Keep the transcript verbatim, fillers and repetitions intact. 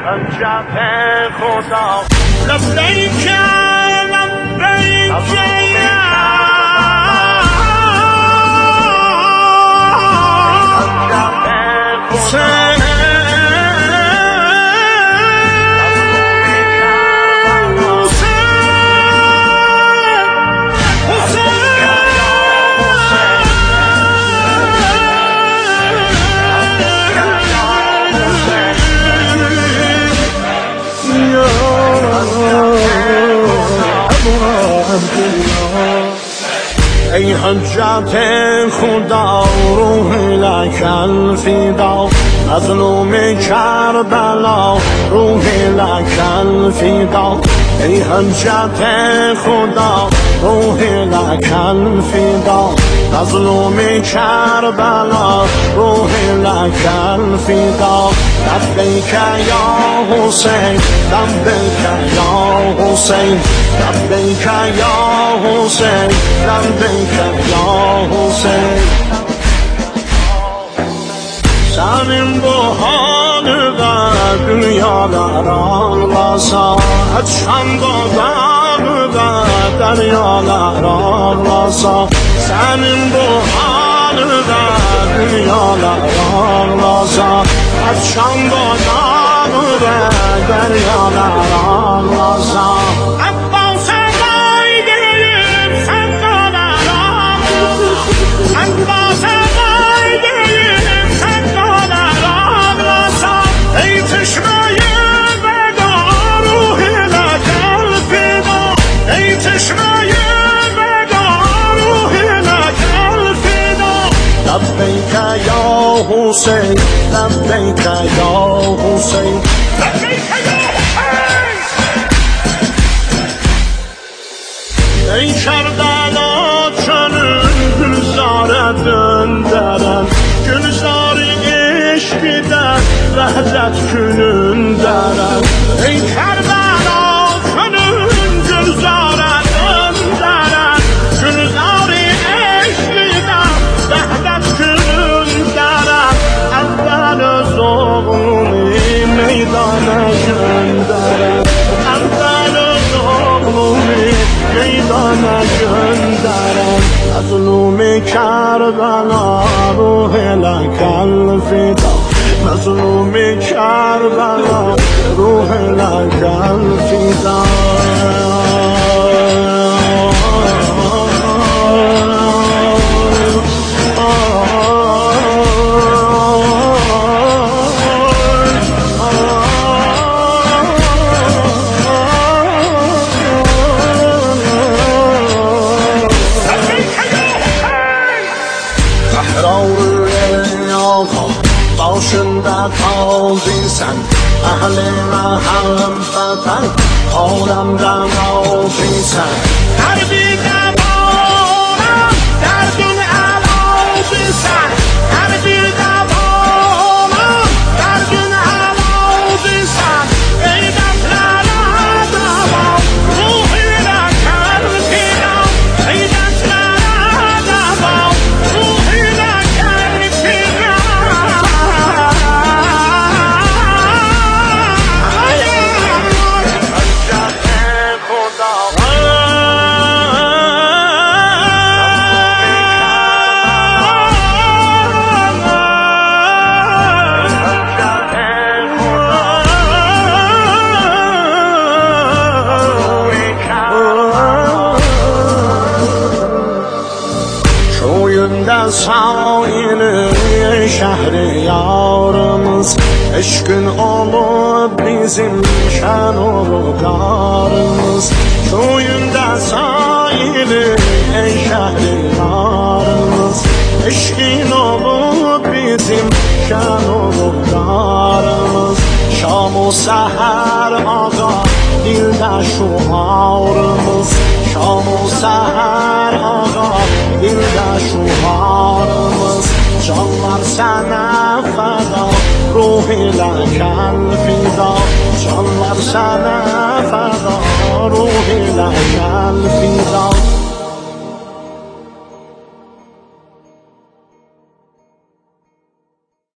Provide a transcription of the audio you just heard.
جب خدا لبیک لبیک ای حجت خدا روح لک الفدا مظلوم کربلا روح لک الفدا ای حجت خدا روح لک الفدا مظلوم کربلا روح لک الفدا لبیک یا حسین لبیک یا حسین لبیک یا حسین لبیک یا حسین senin bu haline dünyalar ağlasa açan dağları da deryalar ağlasa senin bu haline dünyalar ağlasa açan dağları da deryalar ağlasa لبیک یا حسین لبیک یا حسین لبیک یا حسین ای کربلا çölün gülzara dönderen gülzarı eşkiden vəhdət gününderen ey Kərbala çölün gülzara dönderen gülzarı eşkiden vəhdət gününderen əvvəl öz oğlunu meydana gönderen əvvəl öz oğlunu meydana gönderen مظلوم کربلا روح لک الفدا مظلوم کربلا روح لک الفدا başında tazisen ehli mehabbeten alemden razisen her bir devanım derdin elazisen her bir devanım derdin elazisen ey dertlere devam ruhuyla kalbinem ey dertlere devam ruhuyla kalbinem sahili şehriyarımız eşkın olup bizim şen olgarımız köyünde sahili şehriyarımız eşkın olup bizim şen olgarımız şam-ı seher ağa dilde şuarımız şam-ı seher ağa dilde şuarımız canlar sana feda ruh ile kelfida canlar sana feda ruh ile kelfida